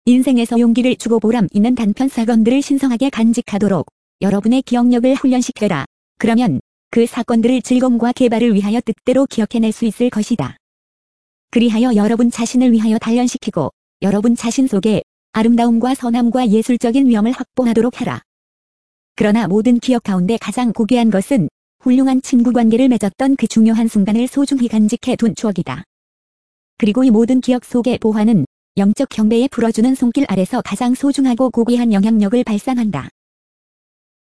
인생에서 용기를 주고 보람 있는 단편 사건들을 신성하게 간직하도록 여러분의 기억력을 훈련시켜라. 그러면 그 사건들을 즐거움과 개발을 위하여 뜻대로 기억해낼 수 있을 것이다. 그리하여 여러분 자신을 위하여 단련시키고 여러분 자신 속에 아름다움과 선함과 예술적인 위엄을 확보하도록 하라. 그러나 모든 기억 가운데 가장 고귀한 것은 훌륭한 친구 관계를 맺었던 그 중요한 순간을 소중히 간직해 둔 추억이다. 그리고 이 모든 기억 속의 보화는 영적 경배에 불어주는 손길 아래서 가장 소중하고 고귀한 영향력을 발산한다.